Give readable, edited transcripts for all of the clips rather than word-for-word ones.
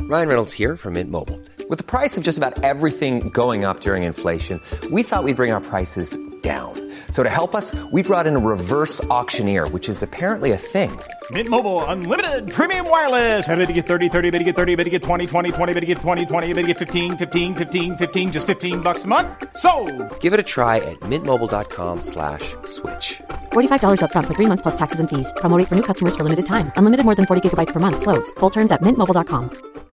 Ryan Reynolds here from Mint Mobile. With the price of just about everything going up during inflation, we thought we'd bring our prices down. So to help us, we brought in a reverse auctioneer, which is apparently a thing. Mint Mobile Unlimited Premium Wireless. How to get 30, 30, bit to get 30, bit to get 20, 20, 20, bit to get 20, 20, bit to get 15, 15, 15, 15, just $15 a month? Sold! Give it a try at mintmobile.com/switch. $45 up front for 3 months plus taxes and fees. Promo rate for new customers for limited time. Unlimited more than 40 gigabytes per month. Slows full terms at mintmobile.com.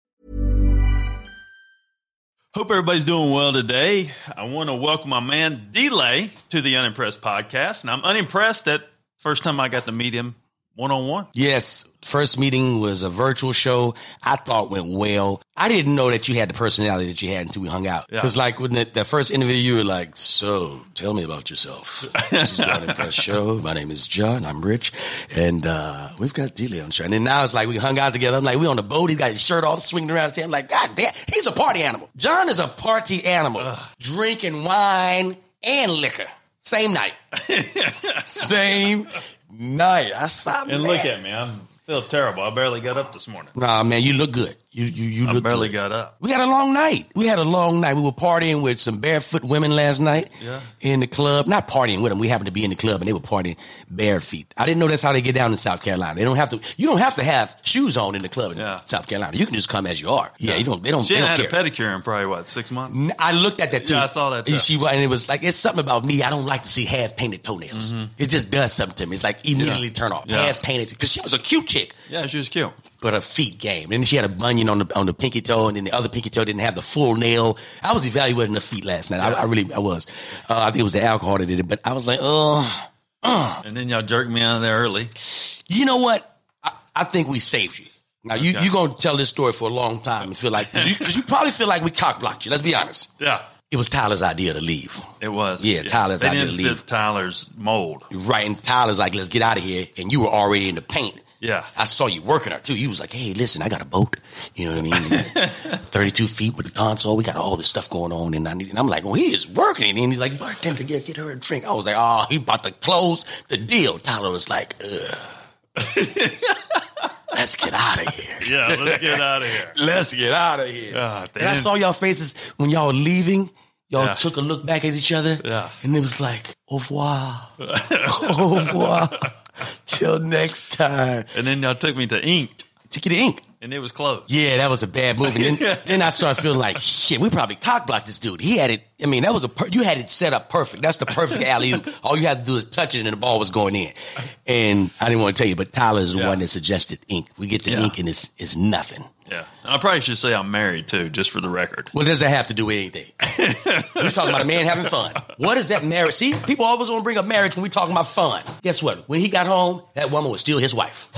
Hope everybody's doing well today. I want to welcome my man D-Lay to the Unimpressed podcast. And I'm unimpressed that first time I got to meet him one-on-one. Yes. First meeting was a virtual show. I thought went well. I didn't know that you had the personality that you had until we hung out. Because like when the first interview, you were like, so tell me about yourself. This is the Unimpressed show. My name is John. I'm Rich. And we've got D-Lay on the show. And then now it's like we hung out together. I'm like, we on the boat. He's got his shirt off, swinging around his head. I'm like, God damn, he's a party animal. John is a party animal. Drinking wine and liquor. Same night. Same night. I saw and look at me. I feel terrible. I barely got up this morning. Nah, man, you look good. You I look barely good. got up. We had a long night. We were partying with some barefoot women last night in the club. Not partying with them. We happened to be in the club and they were partying bare feet. I didn't know that's how they get down in South Carolina. You don't have to have shoes on in the club in South Carolina. You can just come as you are. Yeah, they don't She hadn't care. had a pedicure in probably, 6 months? I looked at that too. Yeah, I saw that too. And it was like, it's something about me. I don't like to see half-painted toenails. Mm-hmm. It just does something to me. It's like immediately turn off. Yeah. Half-painted. Because she was a cute chick. Yeah, she was cute. But her feet game. And then she had a bunion on the pinky toe, and then the other pinky toe didn't have the full nail. I was evaluating her feet last night. I was. I think it was the alcohol that did it. But I was like, And then y'all jerked me out of there early. You know what? I think we saved you. Now, you're going to tell this story for a long time and feel like, because you probably feel like we cock-blocked you. Let's be honest. Yeah. It was Tyler's idea to leave. It was. Yeah, Tyler's idea to leave. They didn't fit Tyler's mold. Right, and Tyler's like, let's get out of here. And you were already in the paint. Yeah. I saw you working her, too. You was like, hey, listen, I got a boat. You know what I mean? 32 feet with the console. We got all this stuff going on. And I'm like, well, he is working. And he's like, bartender, get her a drink. I was like, oh, he about to close the deal. Tyler was like, let's get out of here. Yeah, let's get out of here. Let's get out of here. And I saw y'all faces when y'all were leaving. Y'all took a look back at each other. Yeah. And it was like, au revoir. Au revoir. Till next time. And then y'all took me to Inked. Took you to Ink. And it was closed. Yeah, that was a bad move. And then I started feeling like, shit, we probably cock-blocked this dude. He had it, I mean, that was you had it set up perfect. That's the perfect alley-oop. All you had to do is touch it and the ball was going in. And I didn't want to tell you, but Tyler is the one that suggested Ink. We get to Ink and it's nothing. Yeah. I probably should say I'm married, too, just for the record. What does that have to do with anything? We're talking about a man having fun. What is that marriage? See, people always want to bring up marriage when we talking about fun. Guess what? When he got home, that woman was still his wife.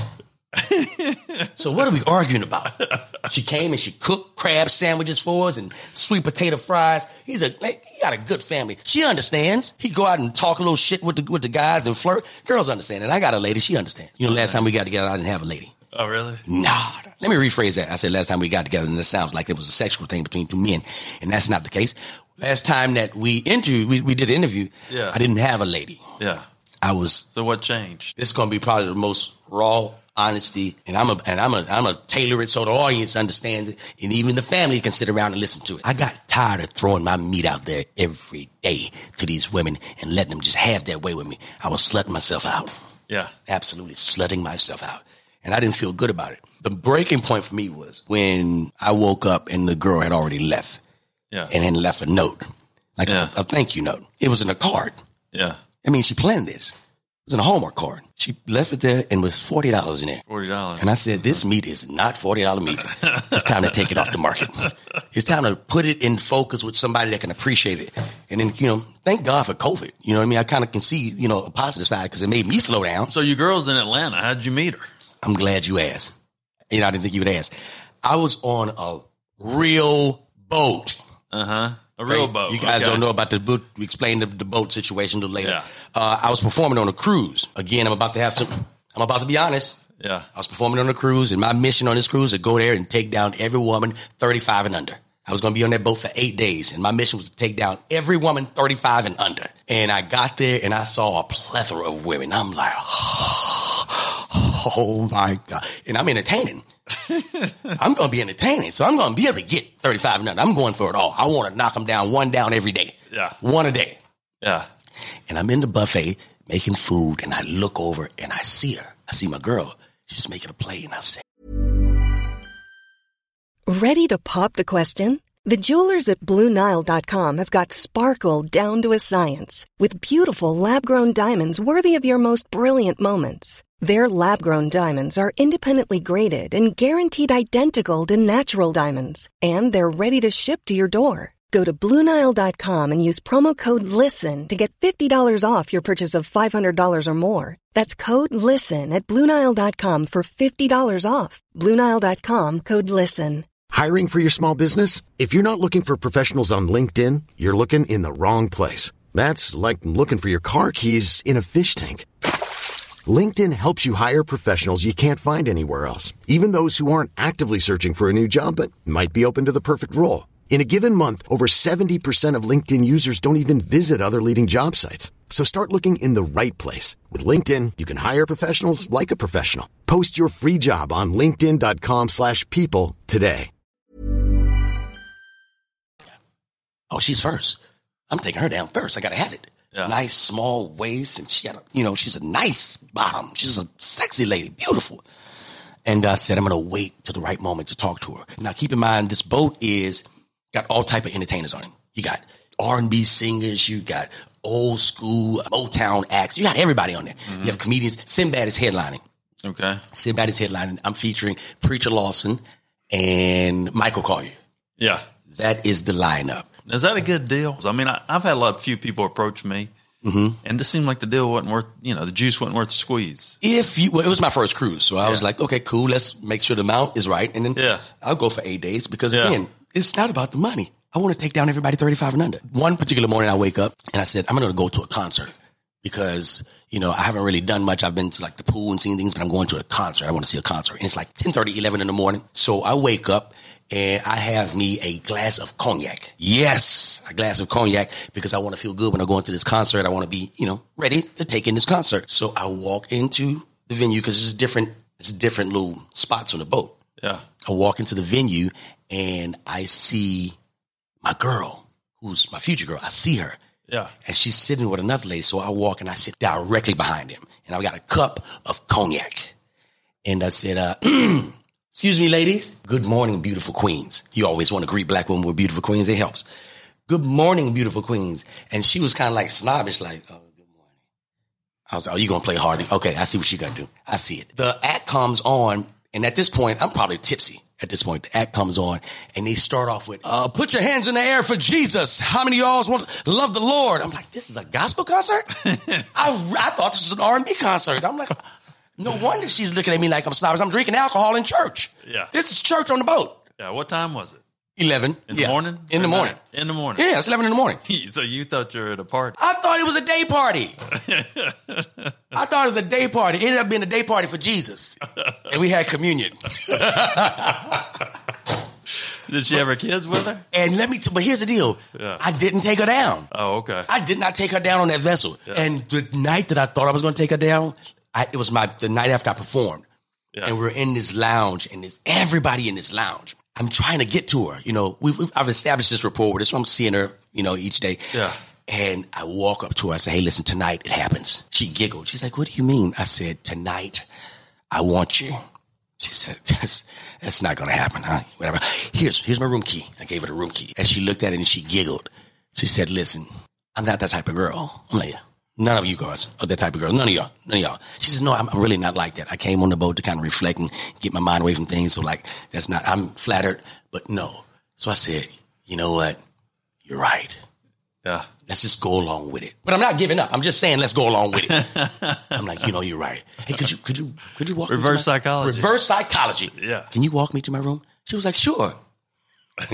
So what are we arguing about? She came and she cooked crab sandwiches for us and sweet potato fries. He got a good family. She understands. He go out and talk a little shit with the guys and flirt. Girls understand it. I got a lady. She understands. You know, last time we got together, I didn't have a lady. Oh, really? Nah. Let me rephrase that. I said last time we got together, and it sounds like it was a sexual thing between two men, and that's not the case. Last time that we did an interview, I didn't have a lady. Yeah. So what changed? This is going to be probably the most raw honesty, and I'm a tailor it so the audience understands it, and even the family can sit around and listen to it. I got tired of throwing my meat out there every day to these women and letting them just have their way with me. I was slutting myself out. Yeah. Absolutely slutting myself out. And I didn't feel good about it. The breaking point for me was when I woke up and the girl had already left. Yeah. And had left a note. Like a thank you note. It was in a card. Yeah. I mean, she planned this. It was in a Hallmark card. She left it there and was $40 in there. $40. And I said, this meat is not $40 meat. It's time to take it off the market. It's time to put it in focus with somebody that can appreciate it. And then, thank God for COVID. You know what I mean? I kind of can see, a positive side because it made me slow down. So your girl's in Atlanta. How did you meet her? I'm glad you asked. I didn't think you would ask. I was on a real boat. Uh-huh. A real boat. You guys don't know about the boat. We explained the boat situation a little later. Yeah. I was performing on a cruise. Again, I'm about to be honest. Yeah. I was performing on a cruise, and my mission on this cruise is to go there and take down every woman 35 and under. I was going to be on that boat for 8 days, and my mission was to take down every woman 35 and under. And I got there, and I saw a plethora of women. I'm like, oh my God. And I'm entertaining. I'm going to be entertaining, so I'm going to be able to get 35 and under. I'm going for it all. I want to knock them down, one down every day. Yeah. One a day. Yeah. And I'm in the buffet making food, and I look over, and I see her. I see my girl. She's making a play, and I say, Ready to pop the question? The jewelers at BlueNile.com have got sparkle down to a science with beautiful lab-grown diamonds worthy of your most brilliant moments. Their lab-grown diamonds are independently graded and guaranteed identical to natural diamonds, and they're ready to ship to your door. Go to BlueNile.com and use promo code LISTEN to get $50 off your purchase of $500 or more. That's code LISTEN at BlueNile.com for $50 off. BlueNile.com, code LISTEN. Hiring for your small business? If you're not looking for professionals on LinkedIn, you're looking in the wrong place. That's like looking for your car keys in a fish tank. LinkedIn helps you hire professionals you can't find anywhere else, even those who aren't actively searching for a new job but might be open to the perfect role. In a given month, over 70% of LinkedIn users don't even visit other leading job sites. So start looking in the right place. With LinkedIn, you can hire professionals like a professional. Post your free job on linkedin.com/people today. oh, she's first. I'm taking her down first. I got to have it. Yeah. Nice, small waist, and she got she's a nice bottom. She's a sexy lady, beautiful. And I said, I'm going to wait till the right moment to talk to her. Now, keep in mind, this boat got all type of entertainers on it. You got R&B singers. You got old school Motown acts. You got everybody on there. Mm-hmm. You have comedians. Sinbad is headlining. Okay. Sinbad is headlining. I'm featuring Preacher Lawson and Michael Collier. Yeah. That is the lineup. Is that a good deal? I mean, I've had a few people approach me, and it seemed like the deal wasn't worth, the juice wasn't worth the squeeze. It was my first cruise, so I was like, okay, cool, let's make sure the amount is right, and then I'll go for 8 days because, again, it's not about the money. I want to take down everybody 35 and under. One particular morning I wake up, and I said, I'm going to go to a concert because, I haven't really done much. I've been to, the pool and seen things, but I'm going to a concert. I want to see a concert, and it's 10:30, 11 in the morning, so I wake up, and I have me a glass of cognac. Yes, a glass of cognac because I want to feel good when I go into this concert. I want to be, ready to take in this concert. So I walk into the venue because it's different little spots on the boat. Yeah. I walk into the venue and I see my girl, who's my future girl. I see her. Yeah. And she's sitting with another lady. So I walk and I sit directly behind him. And I got a cup of cognac. And I said, excuse me, ladies. Good morning, beautiful queens. You always want to greet black women with beautiful queens. It helps. Good morning, beautiful queens. And she was kind of snobbish, oh, good morning. I was like, oh, you going to play hard? Okay, I see what you got to do. I see it. The act comes on, and at this point, I'm probably tipsy. At this point, the act comes on, and they start off with, put your hands in the air for Jesus. How many of y'all want to love the Lord? I'm like, this is a gospel concert? I thought this was an R&B concert. I'm like... No wonder she's looking at me like I'm snobbish. I'm drinking alcohol in church. Yeah. This is church on the boat. Yeah. What time was it? 11. In the morning? In the morning. In the morning. Yeah, it's 11 in the morning. So you thought you were at a party? I thought it was a day party. I thought it was a day party. It ended up being a day party for Jesus. And we had communion. Did she have her kids with her? And but here's the deal. Yeah. I didn't take her down. Oh, okay. I did not take her down on that vessel. Yeah. And the night that I thought I was going to take her down, it was the night after I performed. Yeah. And we're in this lounge, and there's everybody in this lounge. I'm trying to get to her. I've established this rapport with her, so I'm seeing her, each day. Yeah. And I walk up to her. I say, hey, listen, tonight it happens. She giggled. She's like, what do you mean? I said, tonight I want you. She said, that's not going to happen, huh? Whatever. Here's my room key. I gave her the room key. And she looked at it and she giggled. She said, listen, I'm not that type of girl. I'm like, none of you guys are that type of girl. None of y'all. She says, no, I'm really not like that. I came on the boat to kind of reflect and get my mind away from things. So I'm flattered, but no. So I said, you know what? You're right. Yeah. Let's just go along with it. But I'm not giving up. I'm just saying, let's go along with it. I'm like, you're right. Hey, could you walk Reverse me psychology. Reverse psychology. Yeah. Can you walk me to my room? She was like, sure. We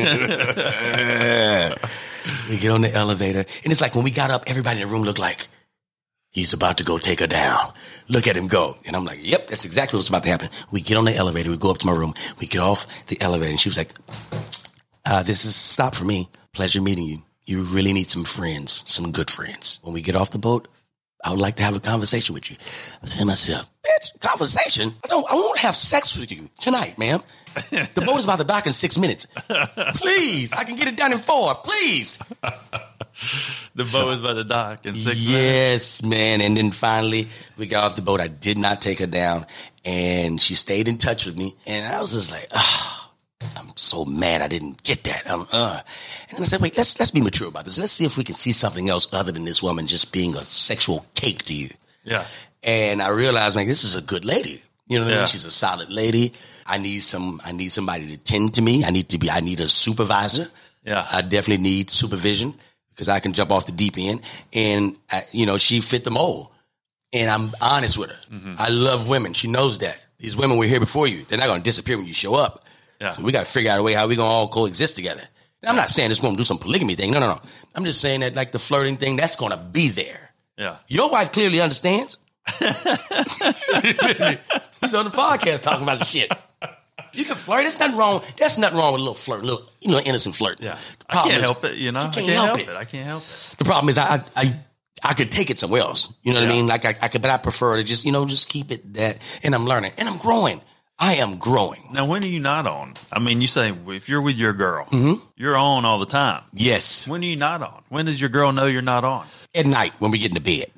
get on the elevator. And it's like when we got up, everybody in the room looked like he's about to go take her down. Look at him go. And I'm like, yep, that's exactly what's about to happen. We get on the elevator. We go up to my room. We get off the elevator. And she was like, this is a stop for me. Pleasure meeting you. You really need some friends, some good friends. When we get off the boat, I would like to have a conversation with you. I said to myself, bitch, conversation? I won't have sex with you tonight, ma'am. The boat is about to dock in 6 minutes. Please, I can get it done in 4. Please. The boat is about to dock in 6 minutes. Yes, man. And then finally, we got off the boat. I did not take her down. And she stayed in touch with me. And I was just like, I'm so mad I didn't get that. And I said, wait, let's be mature about this. Let's see if we can see something else other than this woman just being a sexual cake to you. Yeah. And I realized, like, this is a good lady. You know what I mean? She's a solid lady. I need somebody to tend to me. I need a supervisor. Yeah. I definitely need supervision because I can jump off the deep end. And, she fit the mold. And I'm honest with her. Mm-hmm. I love women. She knows that. These women were here before you. They're not going to disappear when you show up. Yeah. So we got to figure out a way how we're going to all coexist together. And I'm not saying this woman do some polygamy thing. No. I'm just saying that, like, the flirting thing, that's going to be there. Yeah. Your wife clearly understands. He's on the podcast talking about the shit. You can flirt. There's nothing wrong. There's nothing wrong with a little flirt, innocent flirt. Yeah. I can't help it, I can't help it. I can't help it. The problem is I could take it somewhere else. You know what I mean? Like I could, but I prefer to just keep it that. And I'm learning and I'm growing. I am growing. Now, when are you not on? I mean, you say if you're with your girl, mm-hmm. you're on all the time. Yes. When are you not on? When does your girl know you're not on? At night when we get into bed.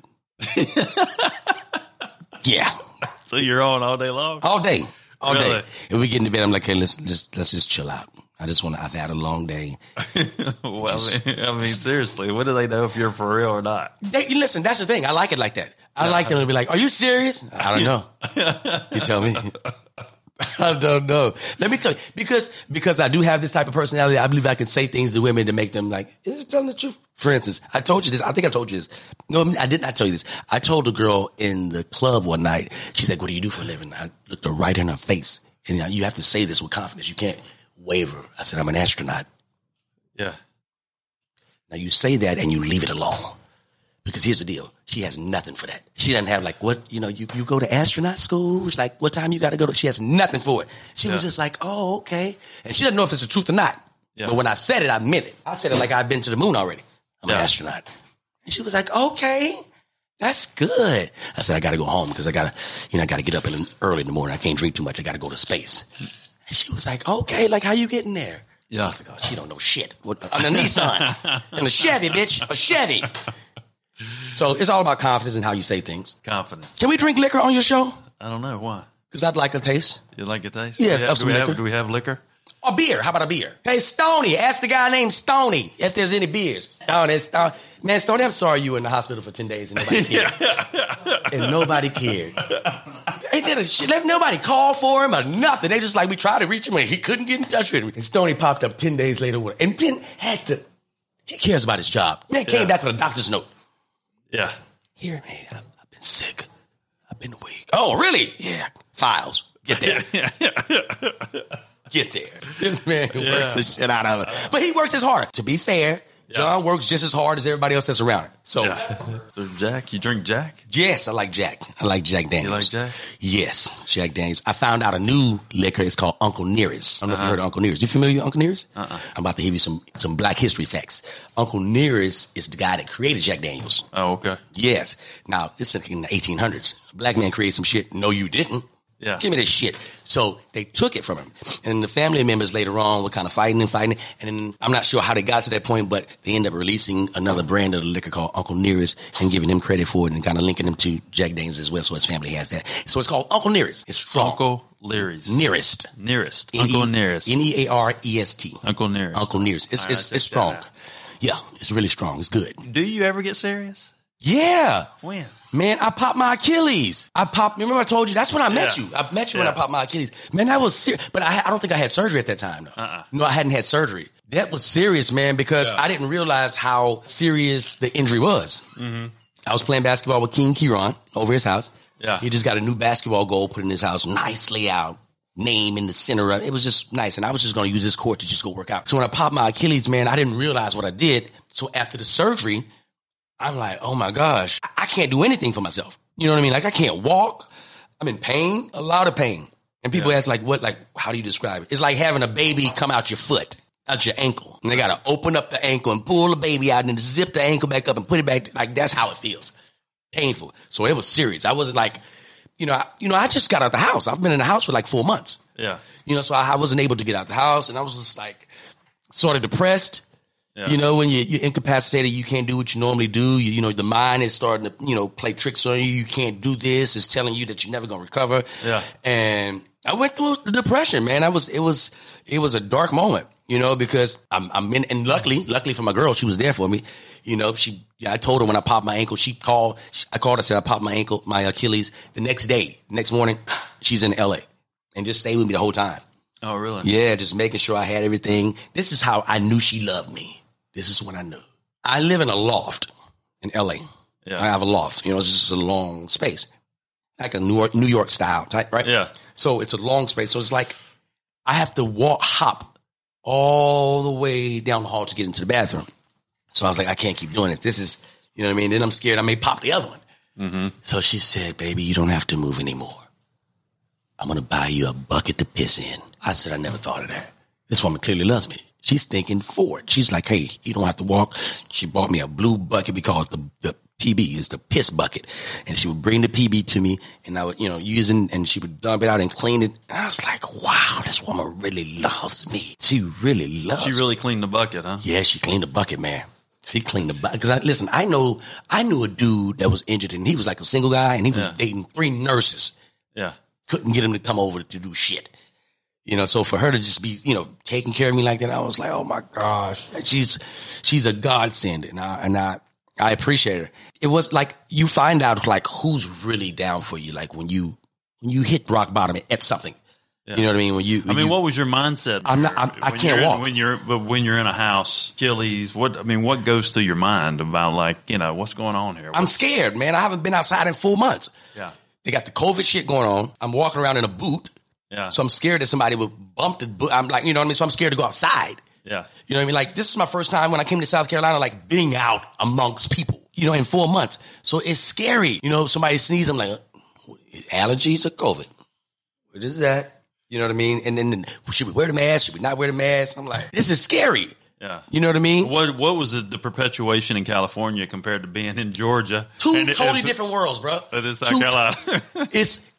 Yeah. So you're on all day long? All day. All really? day. If we get into bed, I'm like, hey, let's just chill out. I've had a long day. Well, I mean, seriously, what do they know if you're for real or not? Listen, that's the thing. I like it like that. I like them to be like, are you serious? I don't know. You tell me. I don't know. Let me tell you, because I do have this type of personality, I believe I can say things to women to make them like, is it telling the truth? For instance, I told you this. I think I told you this. No, I did not tell you this. I told a girl in the club one night, she's like, what do you do for a living? I looked her right in her face. And you have to say this with confidence. You can't waver. I said, I'm an astronaut. Yeah. Now you say that and you leave it alone. Because here's the deal. She has nothing for that. She doesn't have like, what, you go to astronaut school? It's like, what time you got to go to? She has nothing for it. She was just like, oh, okay. And she doesn't know if it's the truth or not. Yeah. But when I said it, I meant it. I said it like I've been to the moon already. I'm an astronaut. And she was like, okay, that's good. I said, I got to go home because I got to get up early in the morning. I can't drink too much. I got to go to space. And she was like, okay, like how you getting there? Yeah. I was like, oh, she don't know shit. On a Nissan. And a Chevy, bitch. A Chevy. So it's all about confidence and how you say things. Confidence. Can we drink liquor on your show? I don't know. Why? Because I'd like a taste. You'd like a taste? Yes. Do we have liquor? A beer. How about a beer? Hey, Stoney. Ask the guy named Stoney if there's any beers. Stoney. Man, Stoney, I'm sorry you were in the hospital for 10 days and nobody cared. And nobody cared. Ain't that a shit? Nobody called for him or nothing. They just like, we tried to reach him and he couldn't get in touch with him. And Stoney popped up 10 days later and then he cares about his job. Man came back with a doctor's note. Yeah. Here, man, I've been sick. I've been weak. Oh, really? Yeah. Files. Get there. Get there. This man works the shit out of it. But he works as hard. To be fair, John works just as hard as everybody else that's around him. So, So Jack, you drink Jack? Yes, I like Jack. I like Jack Daniels. You like Jack? Yes, Jack Daniels. I found out a new liquor. It's called Uncle Nearest. I don't know if you heard of Uncle Nearest. You familiar with Uncle Nearest? I'm about to give you some Black history facts. Uncle Nearest is the guy that created Jack Daniels. Oh, okay. Yes. Now, it's in the 1800s. A black man created some shit. No, you didn't. Yeah. Give me this shit. So they took it from him. And the family members later on were kind of fighting. And then I'm not sure how they got to that point, but they ended up releasing another brand of the liquor called Uncle Nearest and giving him credit for it and kind of linking him to Jack Daniels as well. So his family has that. So it's called Uncle Nearest. It's strong. Uncle Nearest. Nearest. Uncle Nearest. Nearest. Uncle Nearest. Uncle Nearest. It's strong. Yeah, it's really strong. It's good. Do you ever get serious? Yeah. When? Man, I popped my Achilles. Remember I told you? That's when I met you. I met you when I popped my Achilles. Man, that was serious. But I don't think I had surgery at that time, though. No, I hadn't had surgery. That was serious, man, because I didn't realize how serious the injury was. Mm-hmm. I was playing basketball with King Kieran over his house. Yeah. He just got a new basketball goal put in his house, nicely out. Name in the center of it. It was just nice. And I was just going to use this court to just go work out. So when I popped my Achilles, man, I didn't realize what I did. So after the surgery, I'm like, oh my gosh, I can't do anything for myself. You know what I mean? Like I can't walk. I'm in pain, a lot of pain. And people ask like, how do you describe it? It's like having a baby come out your foot, out your ankle. And they got to open up the ankle and pull the baby out and then zip the ankle back up and put it back. Like that's how it feels. painful. So it was serious. I wasn't like, I just got out the house. I've been in the house for like 4 months. Yeah. So I wasn't able to get out the house, and I was just like sort of depressed. Yeah. When you're incapacitated, you can't do what you normally do. The mind is starting to, play tricks on you. You can't do this. It's telling you that you're never going to recover. Yeah. And I went through the depression, man. It was a dark moment, because I'm in, and luckily for my girl, she was there for me. I told her when I popped my ankle, I called, I said I popped my ankle, my Achilles. The next morning, she's in LA and just stayed with me the whole time. Oh, really? Yeah, just making sure I had everything. This is how I knew she loved me. This is what I knew. I live in a loft in LA. Yeah. I have a loft. It's just a long space, like a New York style type, right? Yeah. So it's a long space. So it's like I have to hop all the way down the hall to get into the bathroom. So I was like, I can't keep doing it. This is, you know what I mean? Then I'm scared I may pop the other one. Mm-hmm. So she said, baby, you don't have to move anymore. I'm going to buy you a bucket to piss in. I said, I never thought of that. This woman clearly loves me. She's thinking forward. She's like, hey, you don't have to walk. She bought me a blue bucket. We call it the PB, is the piss bucket. And she would bring the PB to me, and I would, use it, and she would dump it out and clean it. And I was like, wow, this woman really loves me. She really loves me. She really cleaned the bucket, huh? Yeah, she cleaned the bucket, man. She cleaned the bucket. Because I knew a dude that was injured, and he was like a single guy, and he was dating 3 nurses. Yeah. Couldn't get him to come over to do shit. So for her to just be, taking care of me like that, I was like, oh my gosh, she's a godsend, and I appreciate her. It was like you find out like who's really down for you, like when you hit rock bottom at something. Yeah. You know what I mean? What was your mindset? I can't walk. When you're in a house, Achilles, what goes through your mind about like, what's going on here? I'm scared, man. I haven't been outside in 4 months. Yeah. They got the COVID shit going on. I'm walking around in a boot. Yeah. So I'm scared that somebody would bump the boot. I'm like, so I'm scared to go outside. Yeah. You know what I mean? Like, this is my first time when I came to South Carolina, like being out amongst people, in 4 months. So it's scary. Somebody sneezes, I'm like, allergies or COVID? What is that? You know what I mean? And then should we wear the mask? Should we not wear the mask? I'm like, this is scary. Yeah. You know what I mean? What was the perpetuation in California compared to being in Georgia? Two totally different worlds, bro. In South Carolina. It's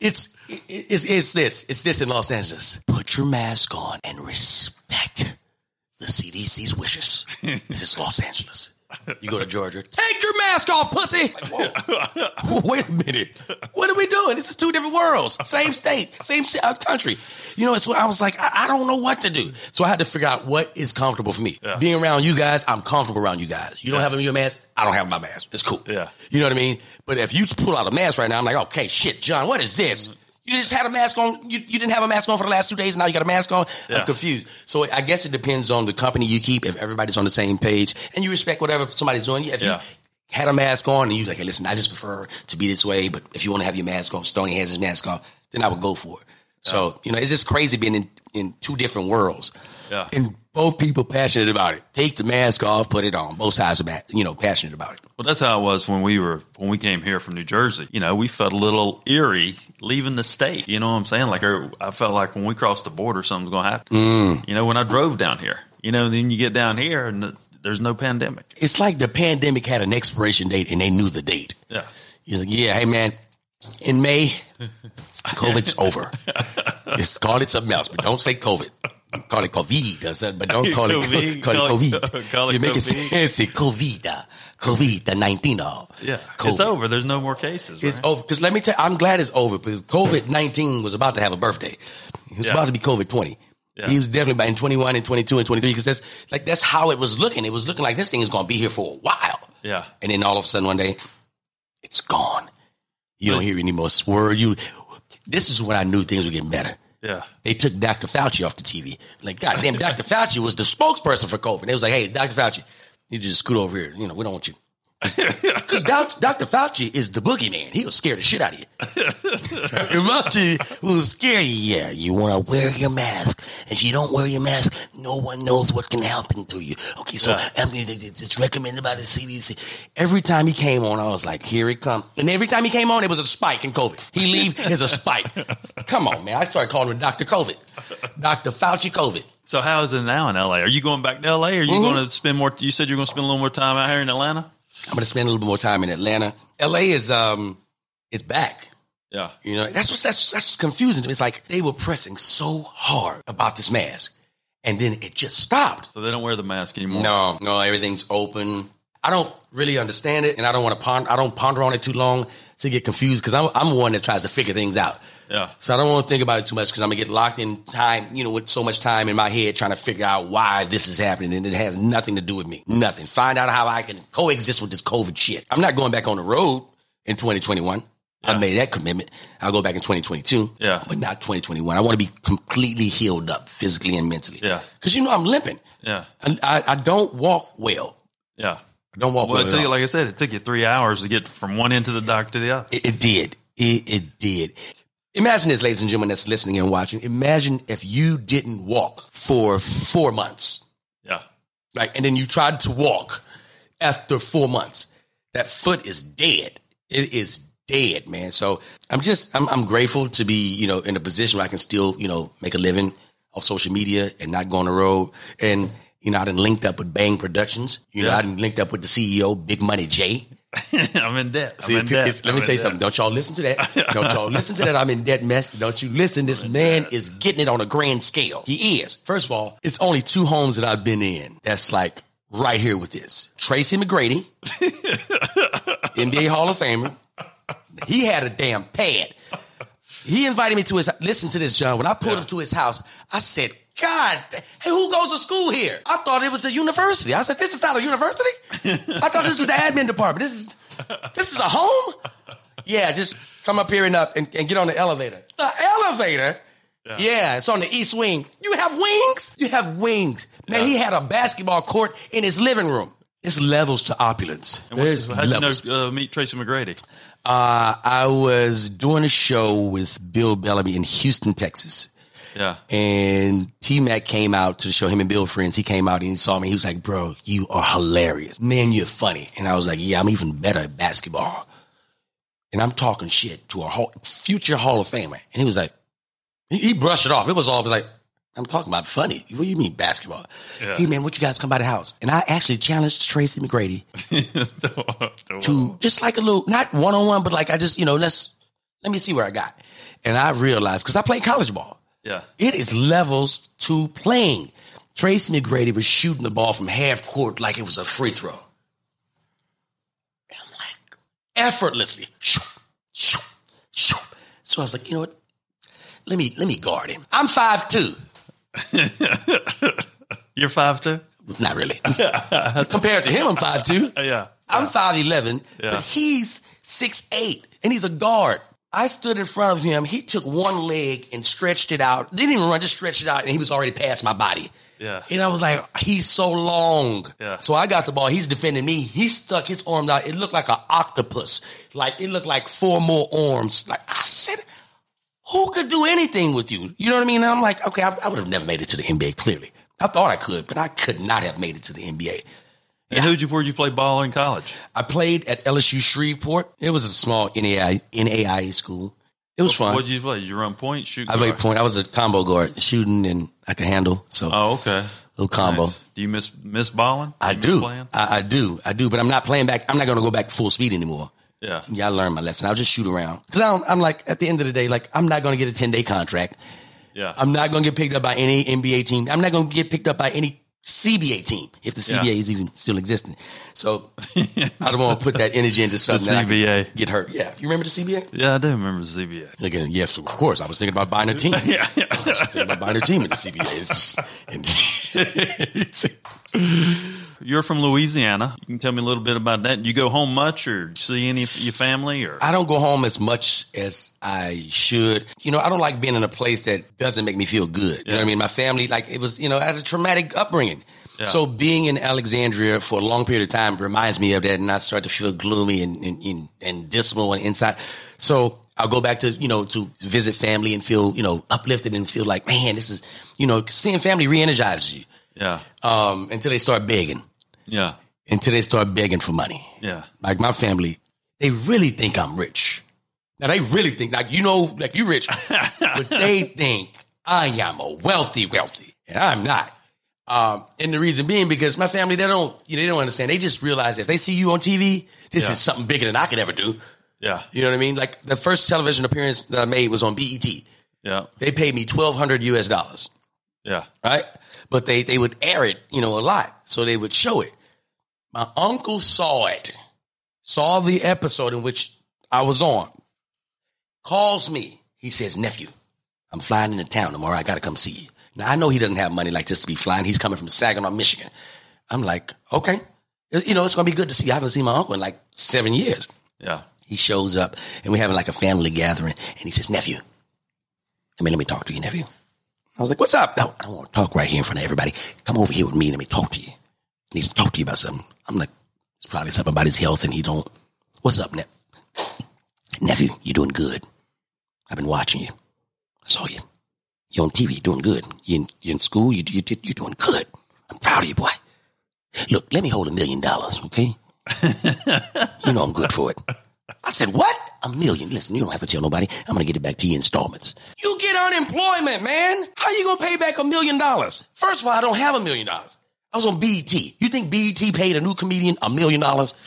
this in Los Angeles. Put your mask on and respect the CDC's wishes. This is Los Angeles. You go to Georgia, take your mask off, pussy. Like, whoa. Wait a minute. What are we doing? This is 2 different worlds. Same state, same country. It's what I was like, I don't know what to do. So I had to figure out what is comfortable for me. Yeah. Being around you guys, I'm comfortable around you guys. You don't have your mask, I don't have my mask. It's cool. Yeah. You know what I mean? But if you pull out a mask right now, I'm like, okay, shit, John, what is this? You just had a mask on. You didn't have a mask on for the last 2 days. Now you got a mask on. Yeah. I'm confused. So I guess it depends on the company you keep. If everybody's on the same page and you respect whatever somebody's doing. If you had a mask on and you're like, hey, listen, I just prefer to be this way. But if you want to have your mask on, Stoney has his mask on, then I would go for it. So, it's just crazy being in 2 different worlds. Yeah. And both people passionate about it. Take the mask off, put it on. Both sides are, passionate about it. Well, that's how it was when we came here from New Jersey. We felt a little eerie leaving the state. You know what I'm saying? Like I felt like when we crossed the border, something's going to happen. When I drove down here, then you get down here and there's no pandemic. It's like the pandemic had an expiration date and they knew the date. Yeah. You're like, yeah, hey man, in May, COVID's over. It's called it something else, but don't say COVID. Call it COVID, but don't call it COVID. You make it fancy. COVID-19. Yeah, COVID. It's over. There's no more cases. It's over. Because let me tell you, I'm glad it's over because COVID-19 was about to have a birthday. It was about to be COVID-20. Yeah. He was definitely in 21 and 22 and 23 because that's how it was looking. It was looking like this thing is going to be here for a while. Yeah. And then all of a sudden one day, it's gone. You don't hear any more word. This is when I knew things were getting better. Yeah. They took Dr. Fauci off the TV. Like, goddamn, Dr. Fauci was the spokesperson for COVID. They was like, hey, Dr. Fauci, you just scoot over here. We don't want you. Because Dr. Fauci is the boogeyman. He was scared the shit out of you. Fauci was scared. Yeah, you want to wear your mask. If you don't wear your mask, no one knows what can happen to you. Okay, so it's recommended by the CDC. Every time he came on, I was like, here it comes. And every time he came on, it was a spike in COVID. He leave is a spike. Come on, man. I started calling him Dr. COVID. Dr. Fauci COVID. So how is it now in L.A.? Are you going back to L.A.? Or are you going to spend more? You said you're going to spend a little more time out here in Atlanta? I'm going to spend a little bit more time in Atlanta. LA is back. Yeah. You know, that's confusing to me. It's like they were pressing so hard about this mask, and then it just stopped. So they don't wear the mask anymore? No, everything's open. I don't really understand it, and I don't want to ponder on it too long to get confused, because I'm one that tries to figure things out. Yeah. So I don't want to think about it too much, because I'm going to get locked in time, you know, with so much time in my head trying to figure out why this is happening, and it has nothing to do with me. Nothing. Find out how I can coexist with this COVID shit. I'm not going back on the road in 2021. I made that commitment. I'll go back in 2022. Yeah. But not 2021. I want to be completely healed up physically and mentally. Yeah. Because, you know, I'm limping. Yeah. And I don't walk well. Yeah. I don't walk well. It took you, like I said, it took you 3 hours to get from one end of the dock to the other. It did. It did. Imagine this, ladies and gentlemen, that's listening and watching. Imagine if you didn't walk for 4 months. Yeah. Like, and then you tried to walk after 4 months. That foot is dead. It is dead, man. So I'm grateful to be, you know, in a position where I can still, you know, make a living off social media and not go on the road. And, you know, I done linked up with Bang Productions. You know, I done linked up with the CEO, Big Money Jay. I'm in debt. Let me tell you something. Don't y'all listen to that. Don't y'all listen to that. I'm in debt mess. Don't you listen. This man is getting it on a grand scale. He is. First of all, it's only 2 homes that I've been in that's like right here with this. Tracy McGrady, NBA Hall of Famer. He had a damn pad. He invited me to his, listen to this, John. When I pulled up to his house, I said, God, hey, who goes to school here? I thought it was a university. I said, this is not a university? I thought this was the admin department. This is a home? Yeah, just come up here and get on the elevator. The elevator? Yeah, it's on the east wing. You have wings? You have wings. Man, he had a basketball court in his living room. It's levels to opulence. And how did you meet Tracy McGrady? I was doing a show with Bill Bellamy in Houston, Texas. Yeah. And T-Mac came out to the show, him and Bill friends. He came out and he saw me. He was like, bro, you are hilarious. Man, you're funny. And I was like, yeah, I'm even better at basketball. And I'm talking shit to a future Hall of Famer. And he was like, he brushed it off. It was all like, I'm talking about funny. What do you mean basketball? Yeah. Hey, man, what you guys come by the house? And I actually challenged Tracy McGrady to just like a little, not one-on-one, but like I just, you know, let me see where I got. And I realized, because I played college ball. Yeah. It is levels to playing. Tracy McGrady was shooting the ball from half court like it was a free throw. And I'm like, effortlessly. So I was like, you know what? Let me guard him. I'm 5'2". You're 5'2"? Not really. Compared to him, I'm 5'2". Yeah. I'm 5'11", but he's 6'8", and he's a guard. I stood in front of him. He took one leg and stretched it out. Didn't even run, just stretched it out, and he was already past my body. Yeah. And I was like, he's so long. Yeah. So I got the ball. He's defending me. He stuck his arm out. It looked like an octopus. Like, it looked like 4 more arms. Like, I said, who could do anything with you? You know what I mean? And I'm like, okay, I would have never made it to the NBA, clearly. I thought I could, but I could not have made it to the NBA. And where'd you play ball in college? I played at LSU Shreveport. It was a small NAIA school. It was fun. What did you play? Did you run point, shoot? I played point. I was a combo guard, shooting, and I could handle. So, okay. Little combo. Nice. Do you miss balling? I do. I do. But I'm not playing back. I'm not going to go back full speed anymore. Yeah. I learned my lesson. I'll just shoot around. Because I'm like, at the end of the day, like, I'm not going to get a 10-day contract. Yeah. I'm not going to get picked up by any NBA team. I'm not going to get picked up by any CBA team, if the CBA is even still existing. So I don't want to put that energy into something that I can get hurt. Yeah. You remember the CBA? Yeah, I do remember the CBA. Again, yes, of course. I was thinking about buying a team. I was thinking about buying a team in the CBA. It's just, You're from Louisiana. You can tell me a little bit about that. Do you go home much, or see any of your family? Or I don't go home as much as I should. You know, I don't like being in a place that doesn't make me feel good. You know what I mean? My family, like, it was, you know, I had a traumatic upbringing. Yeah. So being in Alexandria for a long period of time reminds me of that, and I start to feel gloomy and dismal on the inside. So I'll go back to, you know, to visit family and feel, you know, uplifted and feel like, man, this is, you know, seeing family re-energizes you. Yeah. Until they start begging. Yeah. Until they start begging for money. Yeah. Like my family, they really think I'm rich. Now they really think, like, you know, like you rich, but they think I am a wealthy, and I'm not. And the reason being because my family, they don't understand. They just realize if they see you on TV, this is something bigger than I could ever do. Yeah. You know what I mean? Like the first television appearance that I made was on BET. Yeah. They paid me $1,200 US. Yeah. Right? But they would air it, a lot. So they would show it. My uncle saw the episode in which I was on, calls me. He says, nephew, I'm flying into town tomorrow. I got to come see you. Now, I know he doesn't have money like this to be flying. He's coming from Saginaw, Michigan. I'm like, okay. It's going to be good to see you. I haven't seen my uncle in like 7 years. Yeah. He shows up, and we're having like a family gathering, and he says, nephew, let me talk to you, nephew. I was like, what's up? No, I don't want to talk right here in front of everybody. Come over here with me. Let me talk to you. I need to talk to you about something. I'm like, it's probably something about his health, and he don't. What's up, nephew? You're doing good. I've been watching you. I saw you. You're on TV. You're doing good. You're in school. You're doing good. I'm proud of you, boy. Look, let me hold $1 million, okay? I'm good for it. I said, what? $1 million. Listen, you don't have to tell nobody. I'm going to get it back to you in installments. You get unemployment, man. How you going to pay back $1 million? First of all, I don't have $1 million. I was on BET. You think BET paid a new comedian $1 million?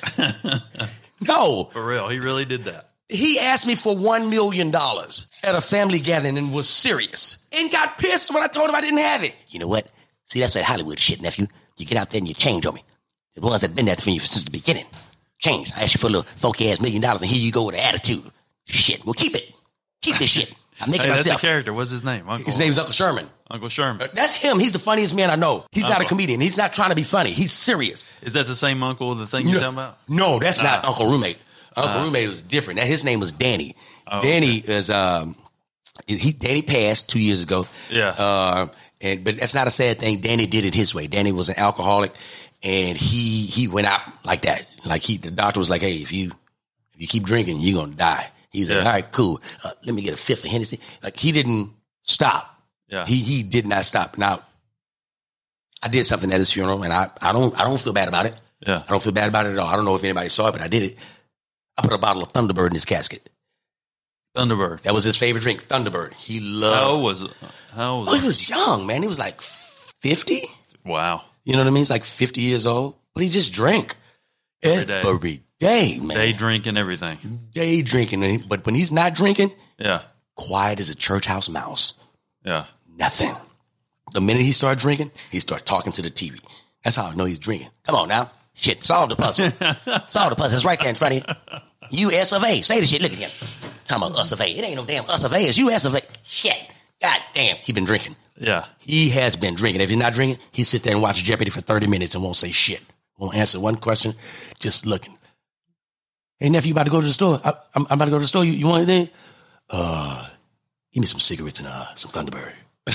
No. For real. He really did that. He asked me for $1 million at a family gathering and was serious and got pissed when I told him I didn't have it. You know what? See, that's that Hollywood shit, nephew. You get out there and you change on me. The ones that have been there for you since the beginning. Change. I asked you for a little funky ass $1 million and here you go with an attitude. Shit. Well, keep it. Keep this shit. I make it myself. That's the character. What's his name? His name's Uncle Sherman. Uncle Sherman. That's him. He's the funniest man I know. He's not a comedian. He's not trying to be funny. He's serious. Is that the same uncle, the thing you're talking about? No, that's not Uncle Roommate. Uncle Roommate was different. His name was Danny. Oh, Danny is Danny passed 2 years ago. Yeah. But that's not a sad thing. Danny did it his way. Danny was an alcoholic, and he went out like that. Like the doctor was like, "Hey, if you keep drinking, you're gonna die." He's like, "All right, cool. Let me get a fifth of Hennessy." Like he didn't stop. Yeah. He did not stop. Now, I did something at his funeral, and I don't feel bad about it. Yeah. I don't feel bad about it at all. I don't know if anybody saw it, but I did it. I put a bottle of Thunderbird in his casket. Thunderbird. That was his favorite drink, Thunderbird. He loved. How old was it? He was young, man. He was like 50. Wow. You know what I mean? He's like 50 years old, but he just drank every day, man. Day drinking, everything. Day drinking, but when he's not drinking, yeah, quiet as a church house mouse. Yeah, nothing. The minute he started drinking, he started talking to the TV. That's how I know he's drinking. Come on now. Shit, solve the puzzle. Solve the puzzle. It's right there in front of you. US of A. Say the shit. Look at him. Talking about US of A. It ain't no damn US of A. It's US of A. Shit. God damn. He been drinking. Yeah. He has been drinking. If he's not drinking, he sit there and watch Jeopardy for 30 minutes and won't say shit. Won't answer one question. Just looking. Hey, nephew, you about to go to the store? I'm about to go to the store. You want anything? Give me some cigarettes and some Thunderbird.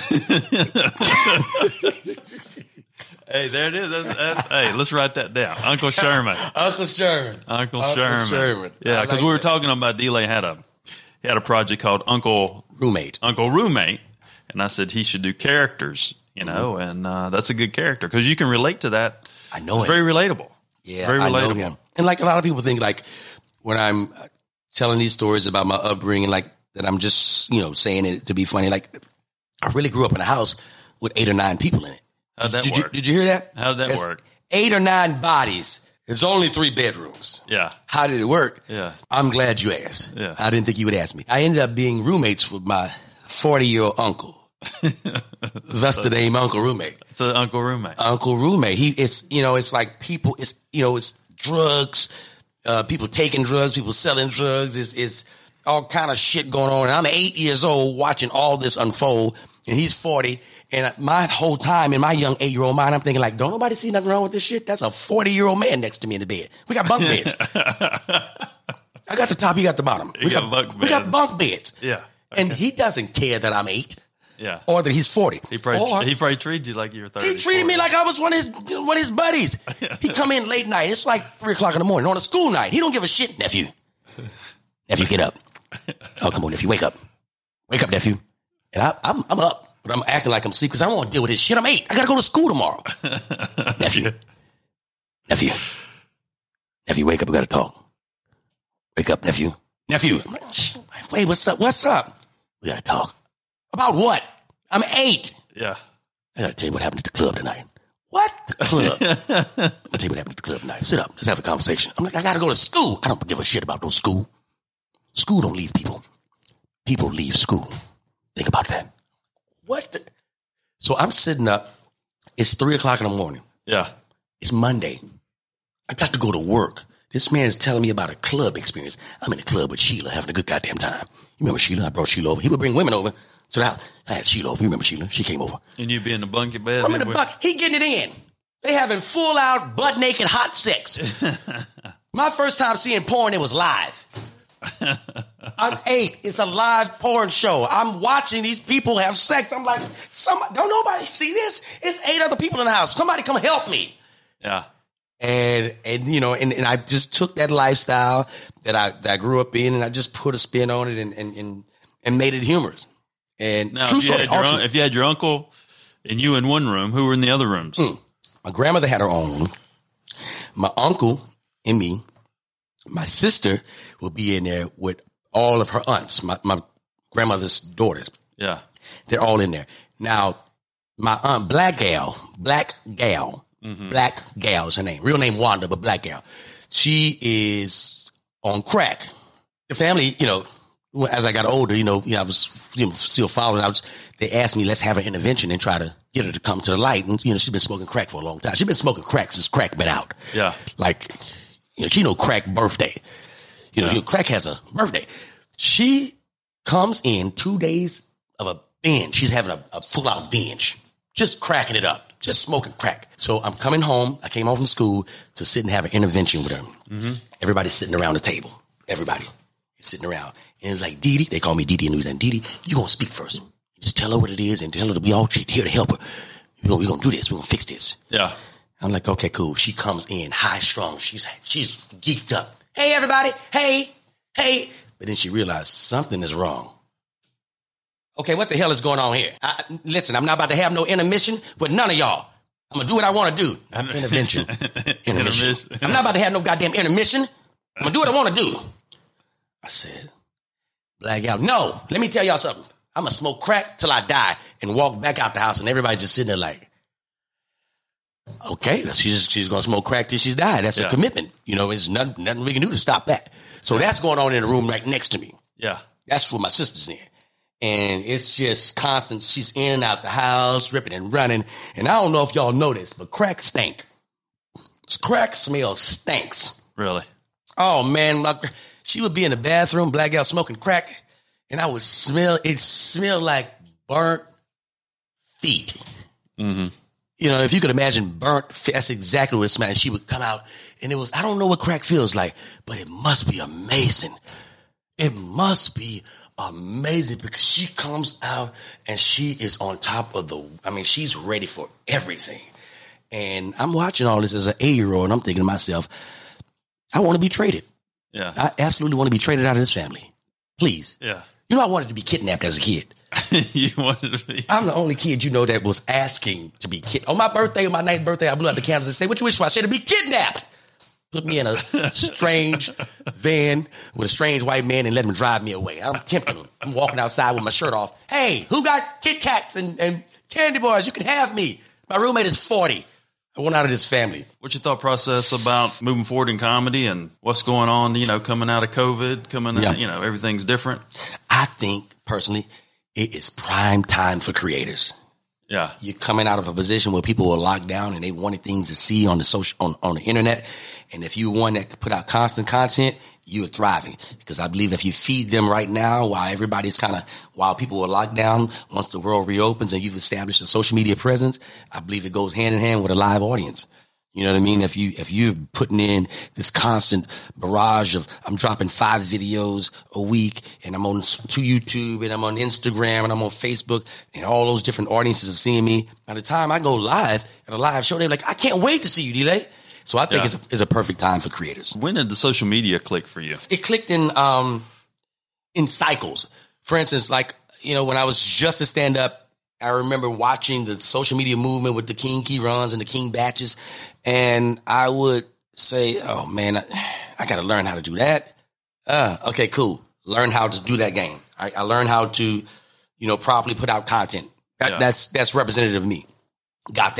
Hey, there it is. Hey, let's write that down. Uncle Sherman. Uncle Sherman. Uncle Sherman. Yeah, because we were talking about D-Lane had a project called Uncle Roommate. And I said he should do characters, and that's a good character because you can relate to that. I know it's very relatable. Yeah, very relatable. I know him. And like a lot of people think, like when I'm telling these stories about my upbringing, like that I'm just saying it to be funny. Like I really grew up in a house with 8 or 9 people in it. How'd that work? Did you hear that? How'd that work? 8 or 9 bodies. It's only 3 bedrooms. Yeah. How did it work? Yeah. I'm glad you asked. Yeah. I didn't think you would ask me. I ended up being roommates with my 40-year-old uncle. Thus the name Uncle Roommate. It's an Uncle Roommate. Uncle Roommate. It's like people, it's drugs, people taking drugs, people selling drugs. It's all kind of shit going on. And I'm 8 years old watching all this unfold, and he's 40. And my whole time in my young 8-year-old mind, I'm thinking like, don't nobody see nothing wrong with this shit? That's a 40-year-old man next to me in the bed. We got bunk beds. I got the top, he got the bottom. We got bunk beds. Yeah. Okay. And he doesn't care that I'm 8. Yeah. Or that he's 40. He probably treated you like you were 30. He treated me like I was one of his buddies. He come in late night. It's like 3 o'clock in the morning on a school night. He don't give a shit, nephew. Nephew, get up. Oh, come on, nephew, wake up. Wake up, nephew. And I'm up, but I'm acting like I'm asleep because I don't want to deal with this shit. I'm 8. I got to go to school tomorrow. Nephew, wake up. We got to talk. Wake up, nephew. Wait, what's up? We got to talk. About what? I'm 8. Yeah. I got to tell you what happened at the club tonight. Club. I'm going to tell you what happened at the club tonight. Sit up. Let's have a conversation. I'm like, I got to go to school. I don't give a shit about no school. School don't leave people. People leave school. Think about that. What? So I'm sitting up. It's 3 o'clock in the morning. Yeah. It's Monday. I got to go to work. This man is telling me about a club experience. I'm in the club with Sheila having a good goddamn time. You remember Sheila? I brought Sheila over. He would bring women over. So I had Sheila over. You remember Sheila? She came over. And you be in the bunk bed? I'm in the bunk. He getting it in. They having full out, butt naked, hot sex. My first time seeing porn, it was live. I'm 8. It's a live porn show. I'm watching these people have sex. I'm like, don't nobody see this? It's 8 other people in the house. Somebody come help me. Yeah. And you know, and I just took that lifestyle that I grew up in, and I just put a spin on it and made it humorous. And now, true story. If you had your uncle and you in one room, who were in the other rooms? My grandmother had her own room. My uncle and me. My sister will be in there with all of her aunts, my grandmother's daughters. Yeah. They're all in there. Now, my aunt, Black Gal is her name. Real name Wanda, but Black Gal. She is on crack. The family, you know, as I got older, I was still following. They asked me, let's have an intervention and try to get her to come to the light. And, she's been smoking crack for a long time. She's been smoking crack since crack been out. Yeah. Like, she know crack birthday. Crack has a birthday. She comes in 2 days of a binge. She's having a full-out binge. Just cracking it up. Just smoking crack. So I'm coming home. I came home from school to sit and have an intervention with her. Mm-hmm. Everybody's sitting around the table. Everybody is sitting around. And it's like, Dee Dee. They call me Dee Dee in Louisiana. Dee Dee, you going to speak first. Just tell her what it is and tell her that we all here to help her. We're going to do this. We're going to fix this. Yeah. I'm like, okay, cool. She comes in high strung. She's geeked up. Hey, everybody. Hey. But then she realized something is wrong. Okay, what the hell is going on here? Listen, I'm not about to have no intermission with none of y'all. I'm going to do what I want to do. Intervention. Intermission. I'm not about to have no goddamn intermission. I'm going to do what I want to do. I said, Black out. No, let me tell y'all something. I'm going to smoke crack till I die and walk back out the house, and everybody just sitting there like, okay, she's going to smoke crack till she's died. That's a commitment. There's nothing we can do to stop that. So that's going on in the room right next to me. Yeah. That's where my sister's in. And it's just constant. She's in and out the house, ripping and running. And I don't know if y'all know this, but crack stink. Crack smell stinks. Really? Oh, man. She would be in the bathroom, Black Gal smoking crack, and I would smell, it smelled like burnt feet. Mm-hmm. If you could imagine burnt feet, that's exactly what it smelled. And she would come out, and it was, I don't know what crack feels like, but it must be amazing. It must be amazing because she comes out and she is on top of she's ready for everything. And I'm watching all this as an 8-year-old, and I'm thinking to myself, I want to be traded. Yeah. I absolutely want to be traded out of this family. Please. Yeah. I wanted to be kidnapped as a kid. You wanted to be? I'm the only kid that was asking to be kidnapped. On my birthday, my 9th birthday, I blew out the candles and said, what you wish for? I said to be kidnapped. Put me in a strange van with a strange white man and let him drive me away. I'm tempting him. I'm walking outside with my shirt off. Hey, who got Kit Kats and candy bars? You can have me. My roommate is 40. I want out of this family. What's your thought process about moving forward in comedy and what's going on, coming out of COVID, everything's different? I think, personally, it is prime time for creators. Yeah. You're coming out of a position where people are locked down and they wanted things to see on the on the internet. And if you want that to put out constant content, you're thriving. Because I believe if you feed them right now, while people are locked down, once the world reopens and you've established a social media presence, I believe it goes hand in hand with a live audience. You know what I mean? If you're putting in this constant barrage of, I'm dropping 5 videos a week and I'm on to YouTube and I'm on Instagram and I'm on Facebook and all those different audiences are seeing me. By the time I go live at a live show, they're like, I can't wait to see you, Delay. So I think it's a perfect time for creators. When did the social media click for you? It clicked in cycles. For instance, when I was just a stand-up, I remember watching the social media movement with the King Key runs and the King batches. And I would say, oh, man, I got to learn how to do that. Okay, cool. Learn how to do that game. I learned how to, properly put out content. That's representative of me. Got that.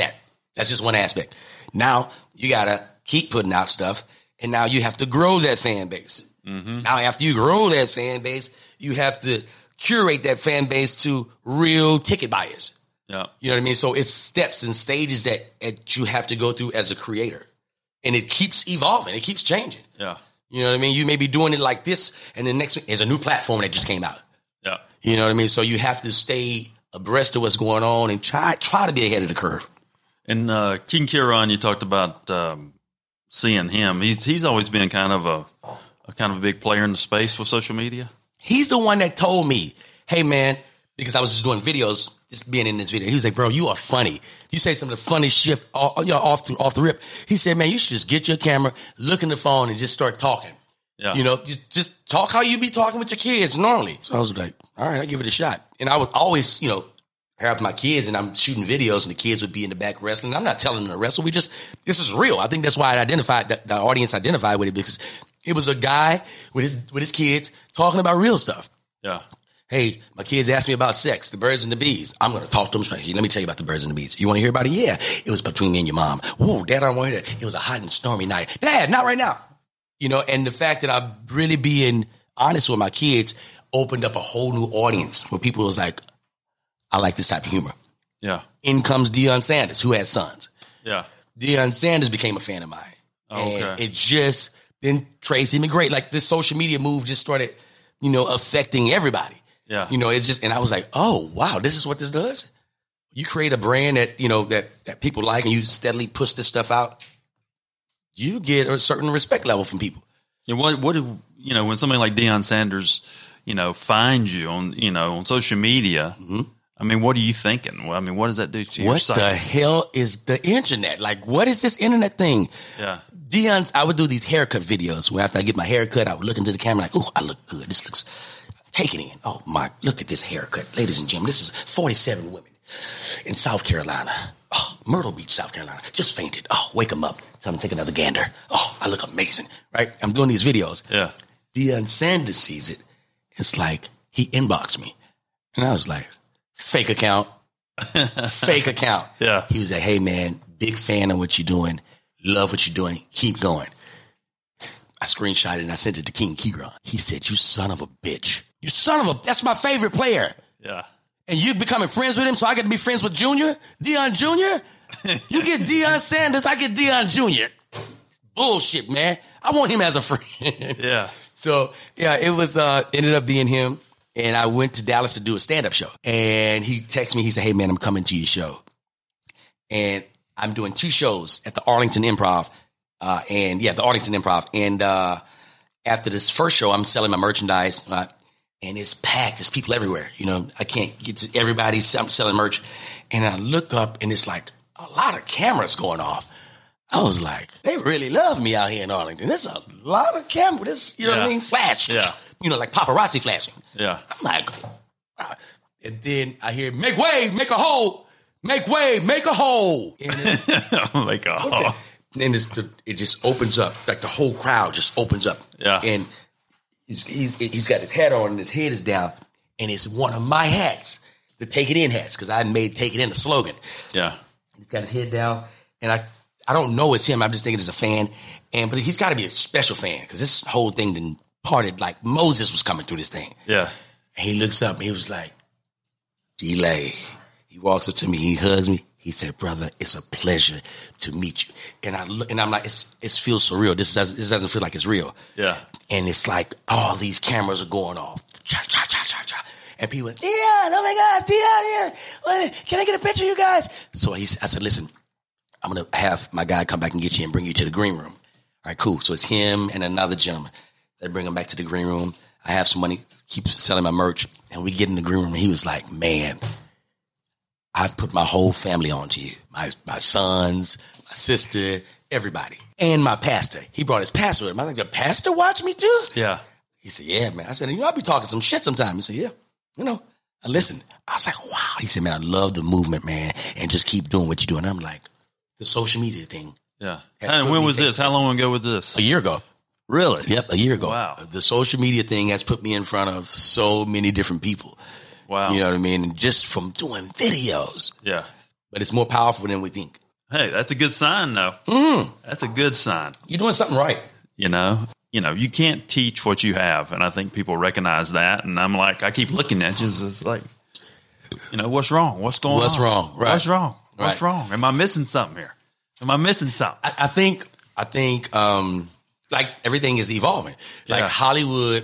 That's just one aspect. Now you got to keep putting out stuff, and now you have to grow that fan base. Mm-hmm. Now after you grow that fan base, you have to curate that fan base to real ticket buyers. Yeah. You know what I mean? So it's steps and stages that you have to go through as a creator. And it keeps evolving. It keeps changing. Yeah. You know what I mean? You may be doing it like this, and the next is a new platform that just came out. Yeah. You know what I mean? So you have to stay abreast of what's going on and try to be ahead of the curve. And King Kieran, you talked about seeing him. He's always been kind of a big player in the space with social media. He's the one that told me, hey, man, because I was just doing videos, just being in this video. He was like, bro, you are funny. You say some of the funny shit off the rip. He said, man, you should just get your camera, look in the phone, and just start talking. Yeah. You know, just talk how you be talking with your kids normally. So I was like, all right, I'll give it a shot. And I would always, have my kids, and I'm shooting videos, and the kids would be in the back wrestling. I'm not telling them to wrestle. This is real. I think that's why the audience identified with it, because it was a guy with his kids talking about real stuff. Yeah. Hey, my kids asked me about sex, the birds and the bees. I'm going to talk to them straight. Let me tell you about the birds and the bees. You want to hear about it? Yeah. It was between me and your mom. Whoa, Dad, I don't want to hear that. It was a hot and stormy night. Dad, not right now. And the fact that I'm really being honest with my kids opened up a whole new audience where people was like, I like this type of humor. Yeah. In comes Deion Sanders, who has sons. Yeah. Deion Sanders became a fan of mine. Okay. And it just, then Tracy McGrady, like this social media move just started, affecting everybody. Yeah. It's just, and I was like, oh, wow, this is what this does? You create a brand that, that people like, and you steadily push this stuff out, you get a certain respect level from people. Yeah, what when somebody like Deion Sanders, finds you on social media, mm-hmm. I mean, what are you thinking? Well, I mean, what does that do to your psyche? What the hell is the internet? Like, what is this internet thing? Yeah. I would do these haircut videos where after I get my haircut, I would look into the camera like, oh, I look good. This looks, take it in. Oh, my, look at this haircut. Ladies and gentlemen, this is 47 women in South Carolina. Oh, Myrtle Beach, South Carolina. Just fainted. Oh, wake them up. Tell them to take another gander. Oh, I look amazing, right? I'm doing these videos. Yeah. Deion Sanders sees it. It's like he inboxed me. And I was like, fake account. Fake account. Yeah. He was like, hey, man, big fan of what you're doing. Love what you're doing. Keep going. I screenshot it and I sent it to King Kieran. He said, you son of a bitch. You son of a, that's my favorite player. Yeah. And you becoming friends with him, so I get to be friends with Junior? Deion Jr.? You get Deion Sanders, I get Deion Jr. Bullshit, man. I want him as a friend. Yeah. So, yeah, it was, ended up being him. And I went to Dallas to do a stand-up show. And he texted me, he said, hey, man, I'm coming to your show. And I'm doing 2 shows at the Arlington Improv. The Arlington Improv. And after this first show, I'm selling my merchandise. And it's packed. There's people everywhere. I can't get to everybody. I'm selling merch. And I look up, and it's like a lot of cameras going off. I was like, they really love me out here in Arlington. There's a lot of cameras. What I mean? Flash. Yeah. Like paparazzi flashing. Yeah. I'm like, wow. And then I hear, make way, make a hole. Make way, make a hole. And then, make a hole. And it just opens up. Like the whole crowd just opens up. Yeah. And he's got his hat on and his head is down. And it's one of my hats, the Take It In hats, because I made Take It In a slogan. Yeah. He's got his head down. And I don't know it's him. I'm just thinking it's a fan. But he's got to be a special fan because this whole thing then parted like Moses was coming through this thing. Yeah. And he looks up and he was like, Delay. He walks up to me. He hugs me. He said, brother, it's a pleasure to meet you. And I look, and I'm like, it feels surreal. This doesn't feel like it's real. Yeah. And it's like all these cameras are going off. Cha, cha, cha, cha, cha. And people are, Deion, oh my God, Deion, can I get a picture of you guys? So I said, listen, I'm going to have my guy come back and get you and bring you to the green room. All right, cool. So it's him and another gentleman. They bring him back to the green room. I have some money, keep selling my merch. And we get in the green room and he was like, man, I've put my whole family on to you. My sons, my sister, everybody. And my pastor. He brought his pastor with him. I think, the pastor watch me too? Yeah. He said, yeah, man. I said, I'll be talking some shit sometime. He said, yeah. I listened. I was like, wow. He said, man, I love the movement, man. And just keep doing what you're doing. I'm like, the social media thing. Yeah. And when was this? How long ago was this? A year ago. Really? Yep, a year ago. Wow. The social media thing has put me in front of so many different people. Wow. You know what I mean? Just from doing videos. Yeah. But it's more powerful than we think. Hey, that's a good sign, though. That's a good sign. You're doing something right. You know, you can't teach what you have, and I think people recognize that. And I'm like, I keep looking at you, it's like, what's wrong? What's going on? What's wrong? Right. What's wrong? Right. What's wrong? Am I missing something here? Am I missing something? I think, like everything is evolving. Like Hollywood,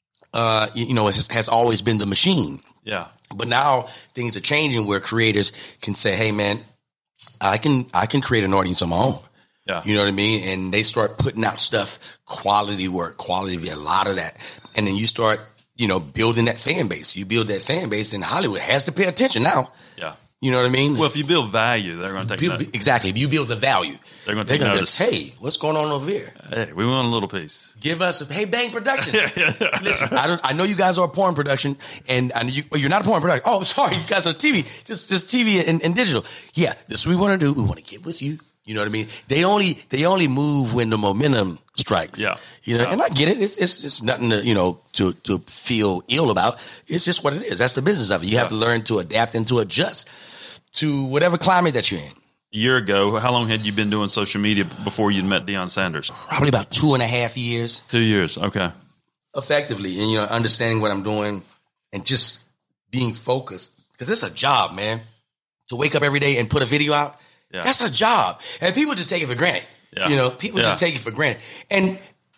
has always been the machine. Yeah. But now things are changing where creators can say, hey, man, I can create an audience on my own. Yeah. You know what I mean? And they start putting out stuff, quality work, a lot of that. And then you start, building that fan base. You build that fan base, and Hollywood has to pay attention now. Yeah. You know what I mean? Well, if you build value, they're going to take notice. Exactly. If you build the value, they're going to take notice. Hey, what's going on over here? Hey, we want a little piece. Give us Bang Productions. Listen, I know you guys are a porn production, and you're not a porn production. Oh, sorry, you guys are TV, just TV and digital. Yeah, this is what we want to do. We want to get with you. You know what I mean? They only move when the momentum strikes. Yeah. And I get it. It's nothing to feel ill about. It's just what it is. That's the business of it. You have to learn to adapt and to adjust to whatever climate that you're in. A year ago, how long had you been doing social media before you'd met Deion Sanders? Probably about 2.5 years. 2 years. Okay. Effectively. And, understanding what I'm doing and just being focused. Because it's a job, man. To wake up every day and put a video out. Yeah. That's a job. And people just take it for granted. Yeah. People just take it for granted. And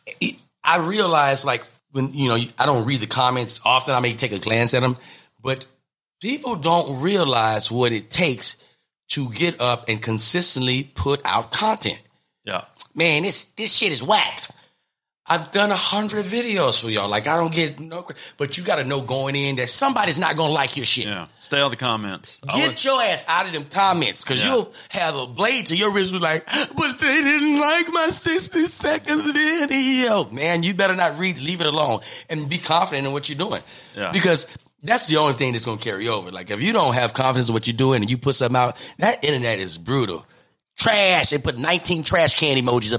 I realize, like, when, I don't read the comments often. I may take a glance at them. But people don't realize what it takes to get up and consistently put out content. Yeah. Man, this shit is whack. I've done 100 videos for y'all. Like, I don't get but you got to know going in that somebody's not going to like your shit. Yeah. Stay out of the comments. Get your ass out of them comments, because you'll have a blade to your wrist like, but they didn't like my 60-second video. Man, you better not leave it alone and be confident in what you're doing. Yeah. Because that's the only thing that's going to carry over. Like, if you don't have confidence in what you're doing and you put something out, that internet is brutal. Trash. They put 19 trash can emojis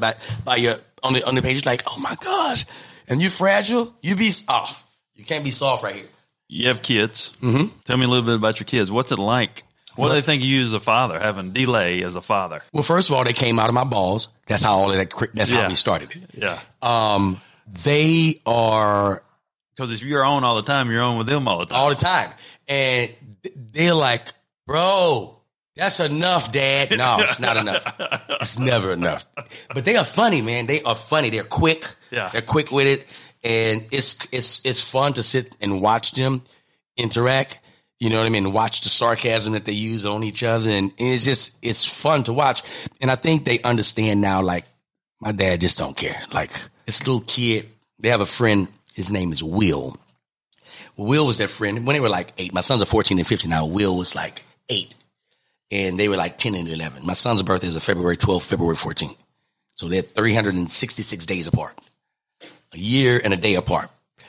on the page. It's like, oh my gosh. And you fragile. You can't be soft right here. You have kids. Mm-hmm. Tell me a little bit about your kids. What's it like? What do they think of you as a father, having Delay as a father? Well, first of all, they came out of my balls. That's how how we started it. Yeah. They are... Because if you're on all the time, you're on with them all the time. All the time. And they're like, bro, that's enough, Dad. No, it's not enough. It's never enough. But they are funny, man. They are funny. They're quick. Yeah. They're quick with it. And it's fun to sit and watch them interact. You know what I mean? Watch the sarcasm that they use on each other. And it's fun to watch. And I think they understand now, like, my dad just don't care. Like, this little kid, they have a friend. His name is Will. Will was their friend when they were like 8. My sons are 14 and 15 now. Will was like 8. And they were like 10 and 11. My son's birthday is February 12th, February 14th. So they're 366 days apart. A year and a day apart.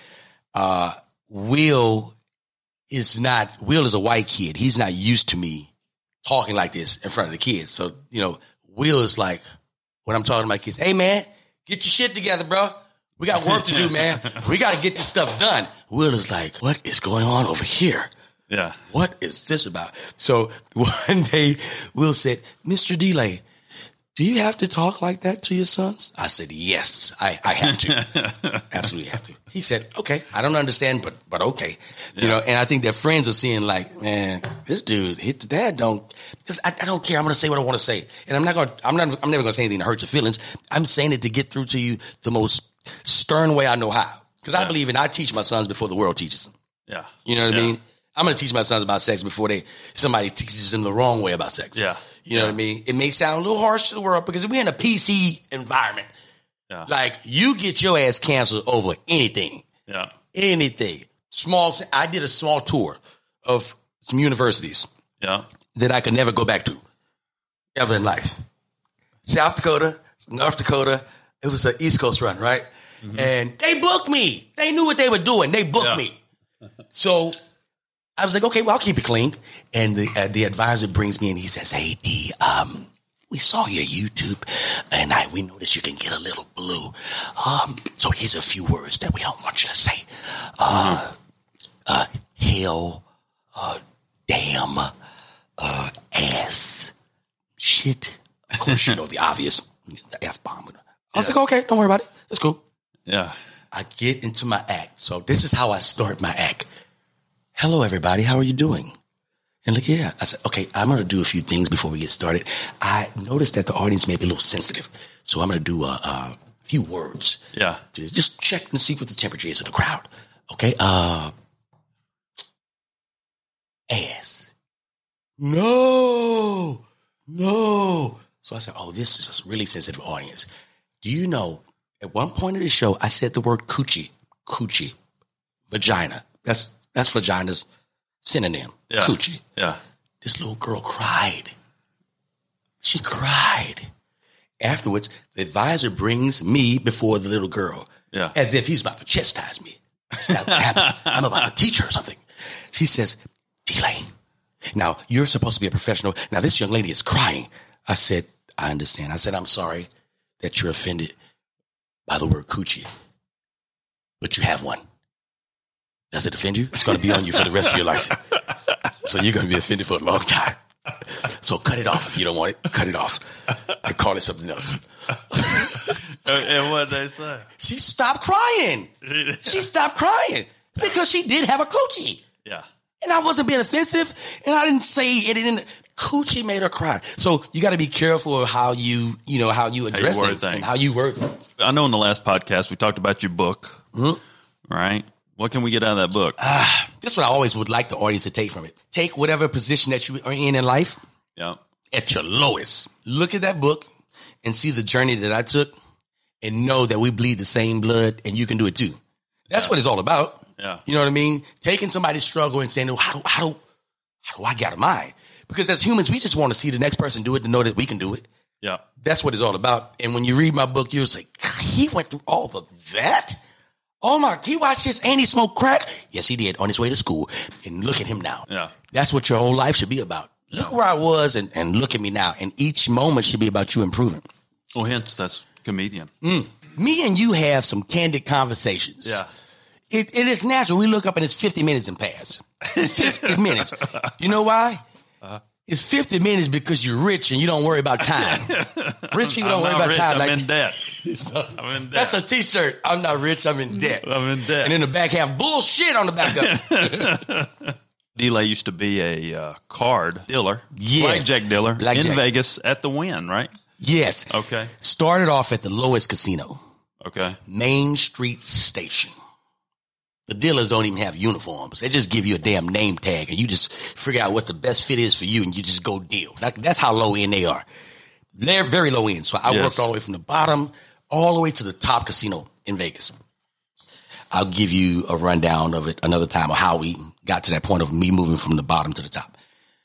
Will is a white kid. He's not used to me talking like this in front of the kids. So, Will is like, when I'm talking to my kids, hey, man, get your shit together, bro. We got work to do, man. We got to get this stuff done. Will is like, what is going on over here? Yeah. What is this about? So one day, Will said, Mr. Delay, do you have to talk like that to your sons? I said, yes, I have to. Absolutely have to. He said, okay, I don't understand, but okay. And I think their friends are seeing like, man, this dude, his dad don't, because I don't care. I'm going to say what I want to say. And I'm never going to say anything to hurt your feelings. I'm saying it to get through to you the most stern way I know how. Because I believe I teach my sons before the world teaches them. Yeah. You know what I mean? I'm going to teach my sons about sex before somebody teaches them the wrong way about sex. Yeah. You know what I mean? It may sound a little harsh to the world because we're in a PC environment. Yeah. Like, you get your ass canceled over anything. Yeah. Anything. I did a small tour of some universities. Yeah. That I could never go back to ever in life. South Dakota, North Dakota. It was an East Coast run, right? Mm-hmm. And they booked me. They knew what they were doing. They booked me. So I was like, okay, well, I'll keep it clean. And the advisor brings me in. He says, hey, D, we saw your YouTube, and we noticed you can get a little blue. So here's a few words that we don't want you to say. Hell, damn, ass, shit, course, you know the obvious, the F-bomb. I was like, okay, don't worry about it. It's cool. Yeah. I get into my act. So this is how I start my act. Hello, everybody. How are you doing? And like, yeah. I said, okay, I'm going to do a few things before we get started. I noticed that the audience may be a little sensitive. So I'm going to do a few words. Yeah. To just check and see what the temperature is of the crowd. Okay. Ass. No. So I said, oh, this is a really sensitive audience. Do you know, at one point of the show, I said the word coochie, vagina. That's vagina's synonym, coochie. Yeah. This little girl cried. She cried. Afterwards, the advisor brings me before the little girl, as if he's about to chastise me. I'm about to teach her something. She says, D-Lane, now you're supposed to be a professional. Now this young lady is crying. I said, I understand. I said, I'm sorry that you're offended by the word coochie, but you have one. Does it offend you? It's going to be on you for the rest of your life. So you're going to be offended for a long time. So cut it off if you don't want it. Cut it off. I call it something else. And what did they say? She stopped crying. She stopped crying because she did have a coochie. Yeah. And I wasn't being offensive, and I didn't say it. Coochie made her cry. So you got to be careful of how you address things and how you word things. I know in the last podcast we talked about your book, right? What can we get out of that book? This is what I always would like the audience to take from it. Take whatever position that you are in life at your lowest. Look at that book and see the journey that I took and know that we bleed the same blood and you can do it too. That's what it's all about. Yeah. You know what I mean? Taking somebody's struggle and saying, how do I get out of mine? Because as humans, we just want to see the next person do it to know that we can do it. Yeah. That's what it's all about. And when you read my book, you'll say, God, he went through all of that? Oh my, he watched this and he smoked crack? Yes, he did on his way to school. And look at him now. Yeah. That's what your whole life should be about. Look where I was and look at me now. And each moment should be about you improving. Well, hence that's comedian. Me and you have some candid conversations. Yeah. It is natural. We look up and it's 50 minutes and pass. 50 minutes. You know why? It's 50 minutes because you're rich and you don't worry about time. Rich people don't worry about time. I'm in debt. I'm in debt. That's a t-shirt. I'm not rich. I'm in debt. I'm in debt. And in the back have bullshit on the back of it. D-Lay used to be a card dealer, yes. blackjack dealer in Vegas at the Wynn, right? Yes. Okay. Started off at the lowest casino. Okay. Main Street Station. The dealers don't even have uniforms. They just give you a damn name tag and you just figure out what the best fit is for you and you just go deal. That's how low end they are. They're very low end. So I worked all the way from the bottom all the way to the top casino in Vegas. I'll give you a rundown of it another time of how we got to that point of me moving from the bottom to the top.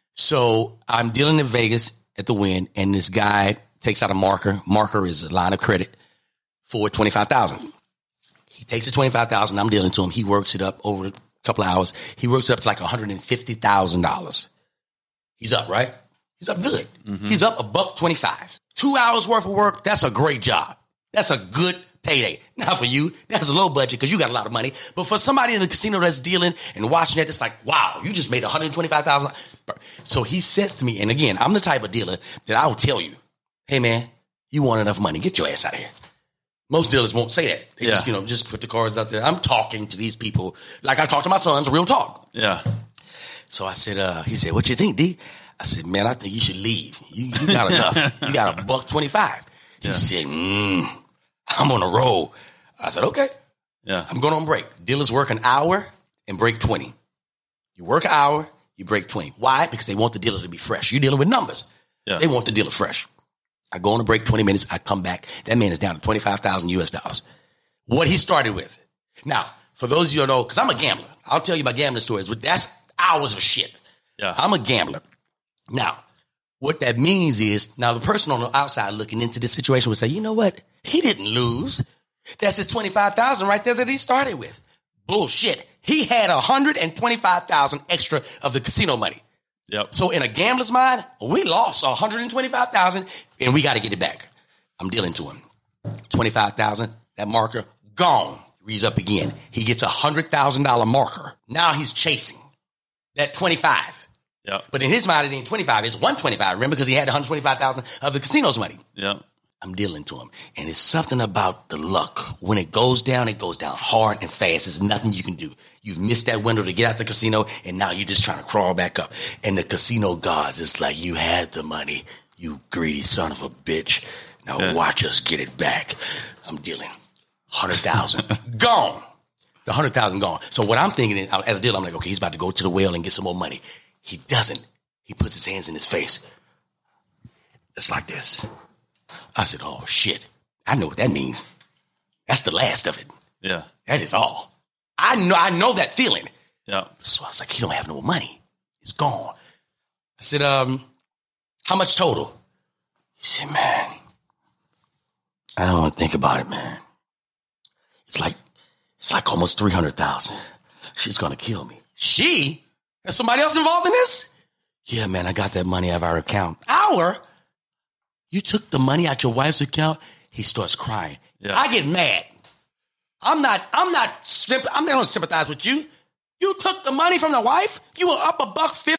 So I'm dealing in Vegas at the Wynn and this guy takes out a marker. Marker is a line of credit for $25,000. He takes the $25,000. I'm dealing to him. He works it up over a couple of hours. He works it up to like $150,000. He's up, right? He's up good. Mm-hmm. He's up $125. 2 hours worth of work. That's a great job. That's a good payday. Now for you, that's a low budget because you got a lot of money. But for somebody in the casino that's dealing and watching it, it's like, wow, you just made $125,000. So he says to me, and again, I'm the type of dealer that I will tell you, hey man, you want enough money. Get your ass out of here. Most dealers won't say that. They just put the cards out there. I'm talking to these people like I talk to my sons, real talk. Yeah. So I said, he said, what you think, D? I said, man, I think you should leave. You got enough. You got $125. He said, I'm on a roll. I said, okay. Yeah. I'm going on break. Dealers work an hour and break 20. You work an hour, you break 20. Why? Because they want the dealer to be fresh. You're dealing with numbers. Yeah. They want the dealer fresh. I go on a break 20 minutes. I come back. That man is down to $25,000 US. What he started with. Now, for those of you who know, because I'm a gambler. I'll tell you my gambling stories, but that's hours of shit. Yeah. I'm a gambler. Now, what that means is, now the person on the outside looking into this situation would say, you know what? He didn't lose. That's his $25,000 right there that he started with. Bullshit. He had $125,000 extra of the casino money. Yep. So in a gambler's mind, we lost $125,000 and we got to get it back. I'm dealing to him. $25,000, that marker, gone. Reads up again. He gets $100,000 marker. Now he's chasing that 25. Yeah. But in his mind, it ain't 25. It's 125. Remember, because he had 125,000 of the casino's money. Yeah. I'm dealing to him. And it's something about the luck. When it goes down hard and fast. There's nothing you can do. You've missed that window to get out the casino, and now you're just trying to crawl back up. And the casino guards, it's like, you had the money, you greedy son of a bitch. Now watch us get it back. I'm dealing. 100,000. Gone. The 100,000 gone. So what I'm thinking is, as a dealer, I'm like, okay, he's about to go to the well and get some more money. He doesn't. He puts his hands in his face. It's like this. I said, oh, shit. I know what that means. That's the last of it. Yeah. That is all. I know that feeling. Yeah. So I was like, he don't have no money. It's gone. I said, how much total? He said, man, I don't want to think about it, man. It's like almost 300,000. She's going to kill me. She? There's somebody else involved in this? Yeah, man, I got that money out of our account. Our? You took the money out your wife's account? He starts crying. Yeah. I get mad. I'm not going to sympathize with you. You took the money from the wife? You were up $1.50.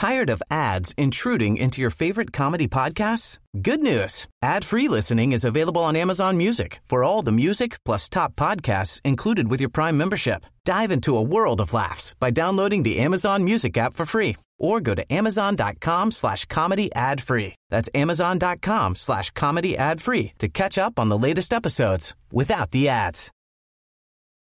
Tired of ads intruding into your favorite comedy podcasts? Good news. Ad-free listening is available on Amazon Music for all the music plus top podcasts included with your Prime membership. Dive into a world of laughs by downloading the Amazon Music app for free or go to amazon.com/comedy ad-free. That's amazon.com/comedy ad-free to catch up on the latest episodes without the ads.